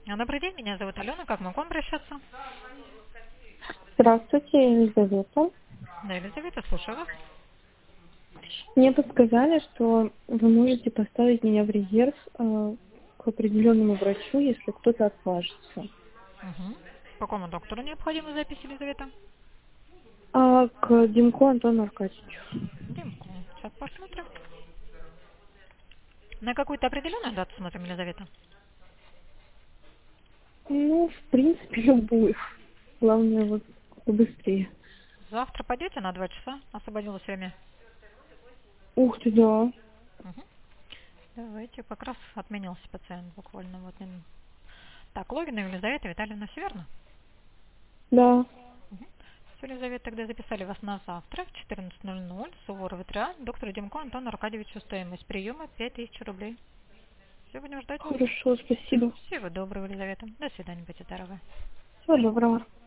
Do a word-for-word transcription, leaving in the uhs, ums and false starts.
А, Добрый день, меня зовут Алена. Как могу обращаться? Здравствуйте, Елизавета. Да, Елизавета, слушаю вас. Мне подсказали, что вы можете поставить меня в резерв э, к определенному врачу, если кто-то откажется. Угу. По какому доктору необходима запись, Елизавета? А к Димку Антону Аркадьевичу. Димку. Сейчас посмотрим. На какую-то определенную дату смотрим, Елизавета? Ну, в принципе, любую. Главное, вот побыстрее. Завтра пойдете на два часа? Освободилось время. Ух ты, да. Угу. Давайте, как раз отменился пациент буквально. Вот. м. Так, Логина Елизавета Витальевна, все верно? Да. Угу. Все, Елизавета, тогда записали вас на завтра в четырнадцать ноль ноль. Суворова три А. Доктор Демко Антону Аркадьевичу. Стоимость приема пять тысяч рублей. Все, будем ждать вас. Хорошо, спасибо. Всего доброго, Елизавета. До свидания, будьте здоровы. Всего доброго.